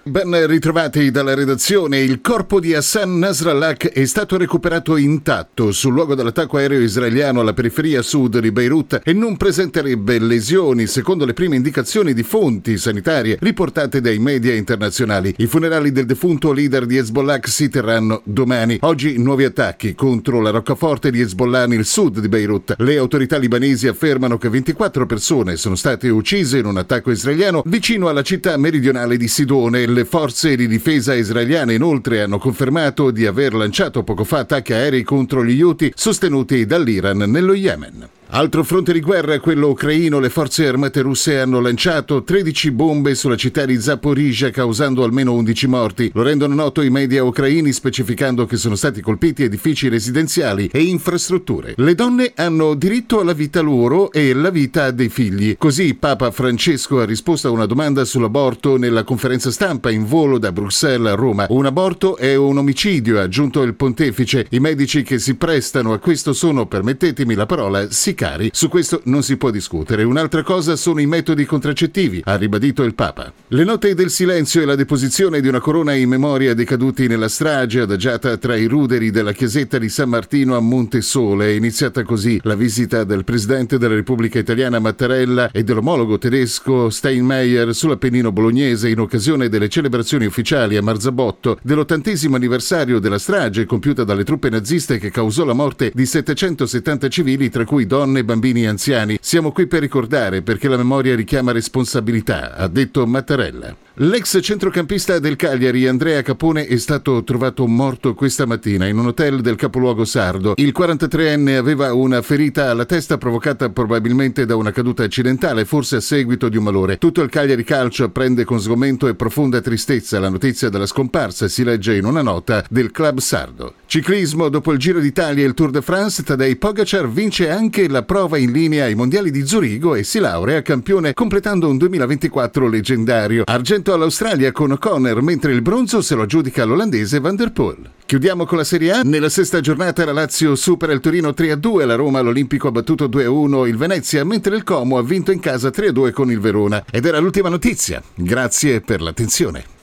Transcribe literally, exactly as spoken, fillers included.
Ben ritrovati dalla redazione. Il corpo di Hassan Nasrallah è stato recuperato intatto sul luogo dell'attacco aereo israeliano alla periferia sud di Beirut e non presenterebbe lesioni, secondo le prime indicazioni di fonti sanitarie riportate dai media internazionali. I funerali del defunto leader di Hezbollah si terranno domani. Oggi nuovi attacchi contro la roccaforte di Hezbollah nel sud di Beirut. Le autorità libanesi affermano che ventiquattro persone sono state uccise in un attacco israeliano vicino alla città meridionale di Sidone. Le forze di difesa israeliane inoltre hanno confermato di aver lanciato poco fa attacchi aerei contro gli Houthi sostenuti dall'Iran nello Yemen. Altro fronte di guerra, quello ucraino. Le forze armate russe hanno lanciato tredici bombe sulla città di Zaporizhzhia, causando almeno undici morti. Lo rendono noto i media ucraini, specificando che sono stati colpiti edifici residenziali e infrastrutture. Le donne hanno diritto alla vita loro e la vita dei figli. Così Papa Francesco ha risposto a una domanda sull'aborto nella conferenza stampa in volo da Bruxelles a Roma. Un aborto è un omicidio, ha aggiunto il pontefice. I medici che si prestano a questo sono, permettetemi la parola, sicari. Su questo non si può discutere. Un'altra cosa sono i metodi contraccettivi, ha ribadito il Papa. Le note del silenzio e la deposizione di una corona in memoria dei caduti nella strage adagiata tra i ruderi della chiesetta di San Martino a Montesole. È iniziata così la visita del presidente della Repubblica Italiana Mattarella e dell'omologo tedesco Steinmeier sull'Appennino bolognese in occasione delle celebrazioni ufficiali a Marzabotto dell'ottantesimo anniversario della strage compiuta dalle truppe naziste che causò la morte di settecentosettanta civili, tra cui donne, bambini e anziani. Siamo qui per ricordare, perché la memoria richiama responsabilità, ha detto Mattarella. L'ex centrocampista del Cagliari, Andrea Capone, è stato trovato morto questa mattina in un hotel del capoluogo sardo. Il quarantatreenne aveva una ferita alla testa provocata probabilmente da una caduta accidentale, forse a seguito di un malore. Tutto il Cagliari Calcio prende con sgomento e profonda tristezza la notizia della scomparsa, si legge in una nota del club sardo. Ciclismo: dopo il Giro d'Italia e il Tour de France, Tadej Pogacar vince anche la prova in linea ai mondiali di Zurigo e si laurea campione, completando un duemilaventiquattro leggendario. Argento all'Australia con O'Connor, mentre il bronzo se lo aggiudica l'olandese Van der Poel. Chiudiamo con la Serie A. Nella sesta giornata la Lazio supera il Torino tre a due, la Roma all'Olimpico ha battuto due a uno il Venezia, mentre il Como ha vinto in casa tre a due con il Verona. Ed era l'ultima notizia. Grazie per l'attenzione.